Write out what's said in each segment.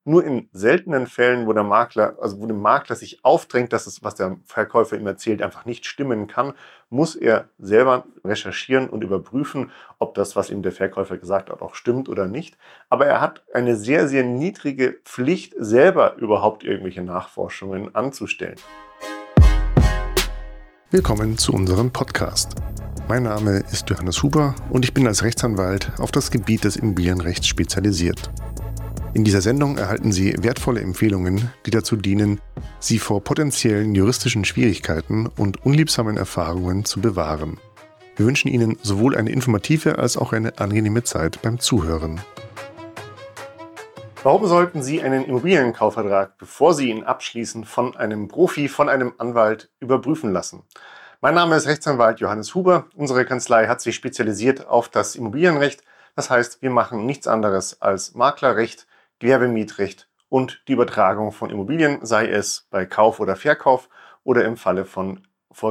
Nur in seltenen Fällen, wo dem Makler sich aufdrängt, dass es, was der Verkäufer ihm erzählt, einfach nicht stimmen kann, muss er selber recherchieren und überprüfen, ob das, was ihm der Verkäufer gesagt hat, auch stimmt oder nicht. Aber er hat eine sehr, sehr niedrige Pflicht, selber überhaupt irgendwelche Nachforschungen anzustellen. Willkommen zu unserem Podcast. Mein Name ist Johannes Huber und ich bin als Rechtsanwalt auf das Gebiet des Immobilienrechts spezialisiert. In dieser Sendung erhalten Sie wertvolle Empfehlungen, die dazu dienen, Sie vor potenziellen juristischen Schwierigkeiten und unliebsamen Erfahrungen zu bewahren. Wir wünschen Ihnen sowohl eine informative als auch eine angenehme Zeit beim Zuhören. Warum sollten Sie einen Immobilienkaufvertrag, bevor Sie ihn abschließen, von einem Profi, von einem Anwalt überprüfen lassen? Mein Name ist Rechtsanwalt Johannes Huber. Unsere Kanzlei hat sich spezialisiert auf das Immobilienrecht. Das heißt, wir machen nichts anderes als Maklerrecht, Gewerbemietrecht und die Übertragung von Immobilien, sei es bei Kauf oder Verkauf oder im Falle von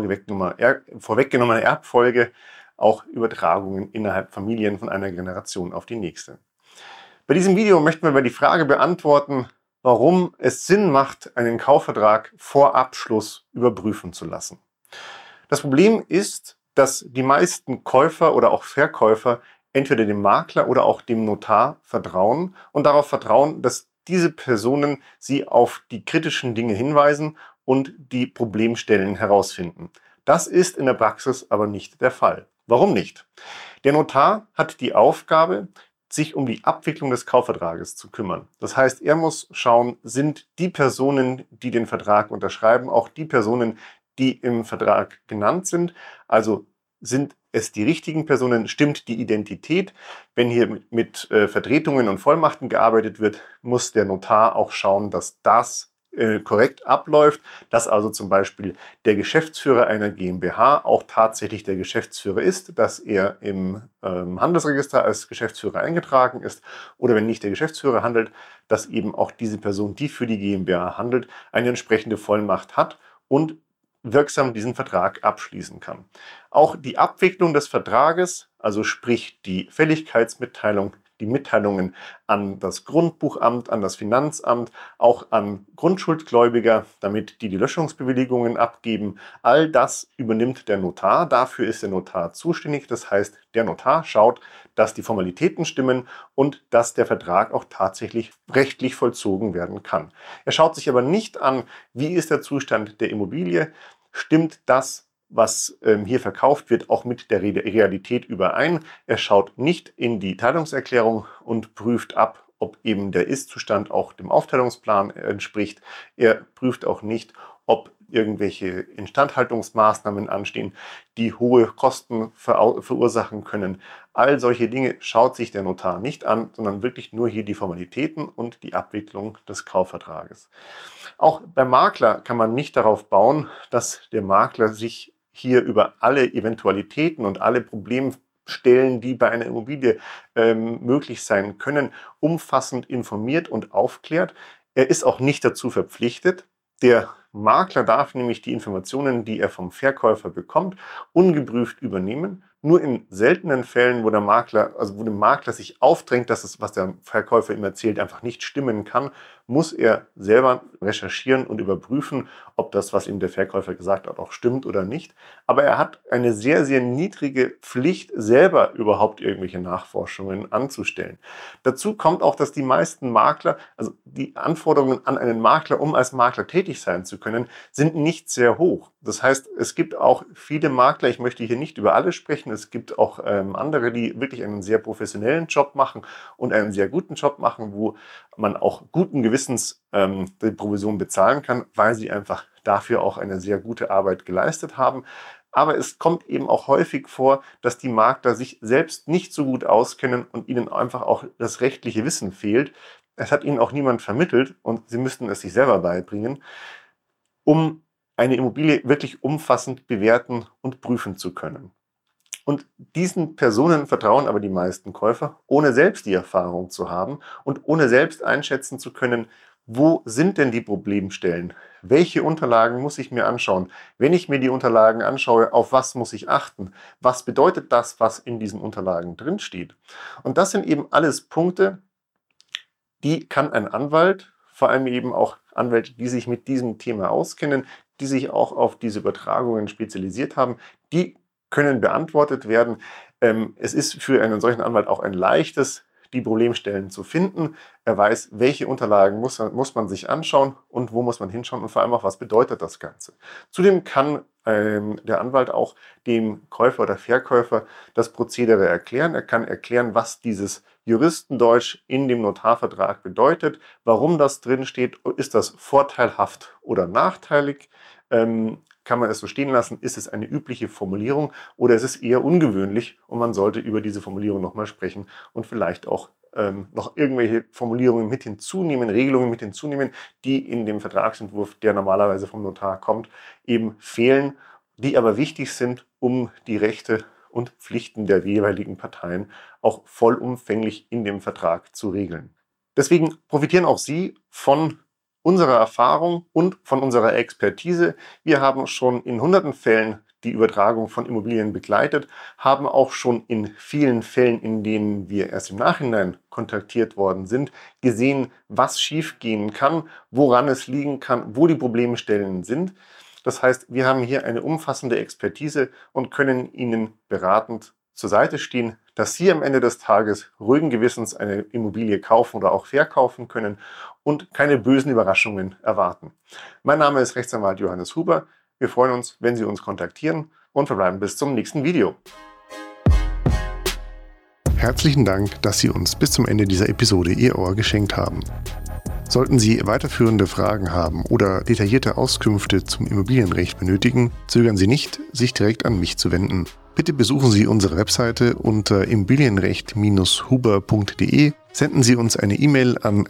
vorweggenommener Erbfolge auch Übertragungen innerhalb Familien von einer Generation auf die nächste. Bei diesem Video möchten wir die Frage beantworten, warum es Sinn macht, einen Kaufvertrag vor Abschluss überprüfen zu lassen. Das Problem ist, dass die meisten Käufer oder auch Verkäufer entweder dem Makler oder auch dem Notar vertrauen und darauf vertrauen, dass diese Personen sie auf die kritischen Dinge hinweisen und die Problemstellen herausfinden. Das ist in der Praxis aber nicht der Fall. Warum nicht? Der Notar hat die Aufgabe, sich um die Abwicklung des Kaufvertrages zu kümmern. Das heißt, er muss schauen, sind die Personen, die den Vertrag unterschreiben, auch die Personen, die im Vertrag genannt sind. Also sind es die richtigen Personen, stimmt die Identität. Wenn hier mit Vertretungen und Vollmachten gearbeitet wird, muss der Notar auch schauen, dass das korrekt abläuft, dass also zum Beispiel der Geschäftsführer einer GmbH auch tatsächlich der Geschäftsführer ist, dass er im Handelsregister als Geschäftsführer eingetragen ist oder wenn nicht der Geschäftsführer handelt, dass eben auch diese Person, die für die GmbH handelt, eine entsprechende Vollmacht hat und wirksam diesen Vertrag abschließen kann. Auch die Abwicklung des Vertrages, also sprich die Fälligkeitsmitteilung, die Mitteilungen an das Grundbuchamt, an das Finanzamt, auch an Grundschuldgläubiger, damit die Löschungsbewilligungen abgeben. All das übernimmt der Notar. Dafür ist der Notar zuständig. Das heißt, der Notar schaut, dass die Formalitäten stimmen und dass der Vertrag auch tatsächlich rechtlich vollzogen werden kann. Er schaut sich aber nicht an, wie ist der Zustand der Immobilie, stimmt das, was hier verkauft wird, auch mit der Realität überein. Er schaut nicht in die Teilungserklärung und prüft ab, ob eben der Ist-Zustand auch dem Aufteilungsplan entspricht. Er prüft auch nicht, ob irgendwelche Instandhaltungsmaßnahmen anstehen, die hohe Kosten verursachen können. All solche Dinge schaut sich der Notar nicht an, sondern wirklich nur hier die Formalitäten und die Abwicklung des Kaufvertrages. Auch beim Makler kann man nicht darauf bauen, dass der Makler sich hier über alle Eventualitäten und alle Problemstellen, die bei einer Immobilie möglich sein können, umfassend informiert und aufklärt. Er ist auch nicht dazu verpflichtet. Der Makler darf nämlich die Informationen, die er vom Verkäufer bekommt, ungeprüft übernehmen. Nur in seltenen Fällen, wo dem Makler sich aufdrängt, dass es, was der Verkäufer ihm erzählt, einfach nicht stimmen kann, muss er selber recherchieren und überprüfen, ob das, was ihm der Verkäufer gesagt hat, auch stimmt oder nicht. Aber er hat eine sehr, sehr niedrige Pflicht, selber überhaupt irgendwelche Nachforschungen anzustellen. Dazu kommt auch, dass die meisten Makler, also die Anforderungen an einen Makler, um als Makler tätig sein zu können, sind nicht sehr hoch. Das heißt, es gibt auch viele Makler, ich möchte hier nicht über alle sprechen, es gibt auch andere, die wirklich einen sehr professionellen Job machen und einen sehr guten Job machen, wo man auch guten Gewissens die Provision bezahlen kann, weil sie einfach dafür auch eine sehr gute Arbeit geleistet haben. Aber es kommt eben auch häufig vor, dass die Makler sich selbst nicht so gut auskennen und ihnen einfach auch das rechtliche Wissen fehlt. Es hat ihnen auch niemand vermittelt und sie müssten es sich selber beibringen, um eine Immobilie wirklich umfassend bewerten und prüfen zu können. Und diesen Personen vertrauen aber die meisten Käufer, ohne selbst die Erfahrung zu haben und ohne selbst einschätzen zu können, wo sind denn die Problemstellen? Welche Unterlagen muss ich mir anschauen? Wenn ich mir die Unterlagen anschaue, auf was muss ich achten? Was bedeutet das, was in diesen Unterlagen drinsteht? Und das sind eben alles Punkte, die kann ein Anwalt, vor allem eben auch Anwälte, die sich mit diesem Thema auskennen, die sich auch auf diese Übertragungen spezialisiert haben, die können beantwortet werden. Es ist für einen solchen Anwalt auch ein leichtes, die Problemstellen zu finden. Er weiß, welche Unterlagen muss man sich anschauen und wo muss man hinschauen und vor allem auch, was bedeutet das Ganze. Zudem kann der Anwalt auch dem Käufer oder Verkäufer das Prozedere erklären. Er kann erklären, was dieses Juristendeutsch in dem Notarvertrag bedeutet, warum das drin steht, ist das vorteilhaft oder nachteilig, kann man es so stehen lassen, ist es eine übliche Formulierung oder ist es eher ungewöhnlich und man sollte über diese Formulierung nochmal sprechen und vielleicht auch noch irgendwelche Formulierungen mit hinzunehmen, Regelungen mit hinzunehmen, die in dem Vertragsentwurf, der normalerweise vom Notar kommt, eben fehlen, die aber wichtig sind, um die Rechte und Pflichten der jeweiligen Parteien auch vollumfänglich in dem Vertrag zu regeln. Deswegen profitieren auch Sie von unserer Erfahrung und von unserer Expertise. Wir haben schon in hunderten Fällen die Übertragung von Immobilien begleitet, haben auch schon in vielen Fällen, in denen wir erst im Nachhinein kontaktiert worden sind, gesehen, was schiefgehen kann, woran es liegen kann, wo die Problemstellen sind. Das heißt, wir haben hier eine umfassende Expertise und können Ihnen beratend zur Seite stehen, dass Sie am Ende des Tages ruhigen Gewissens eine Immobilie kaufen oder auch verkaufen können und keine bösen Überraschungen erwarten. Mein Name ist Rechtsanwalt Johannes Huber. Wir freuen uns, wenn Sie uns kontaktieren und verbleiben bis zum nächsten Video. Herzlichen Dank, dass Sie uns bis zum Ende dieser Episode Ihr Ohr geschenkt haben. Sollten Sie weiterführende Fragen haben oder detaillierte Auskünfte zum Immobilienrecht benötigen, zögern Sie nicht, sich direkt an mich zu wenden. Bitte besuchen Sie unsere Webseite unter immobilienrecht-huber.de, senden Sie uns eine E-Mail an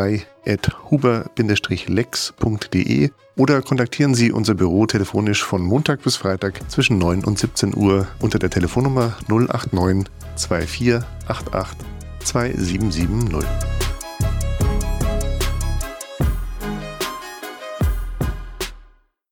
kanzlei@huber-lex.de oder kontaktieren Sie unser Büro telefonisch von Montag bis Freitag zwischen 9 und 17 Uhr unter der Telefonnummer 089 2488 2770.